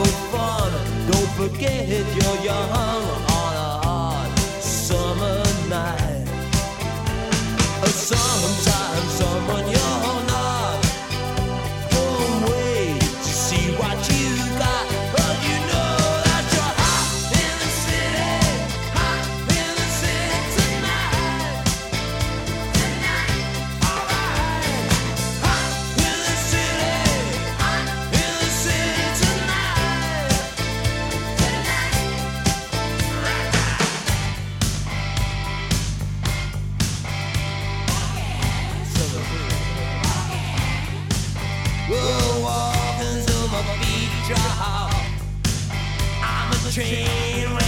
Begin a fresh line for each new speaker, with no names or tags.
fun. Don't forget you're young on a hot summer night. Sometimes someone you're not won't wait to see what you got, but you know that you're hot in the city tonight. Alright, hot in the city tonight. We'll walk until my feet drop. I'm a train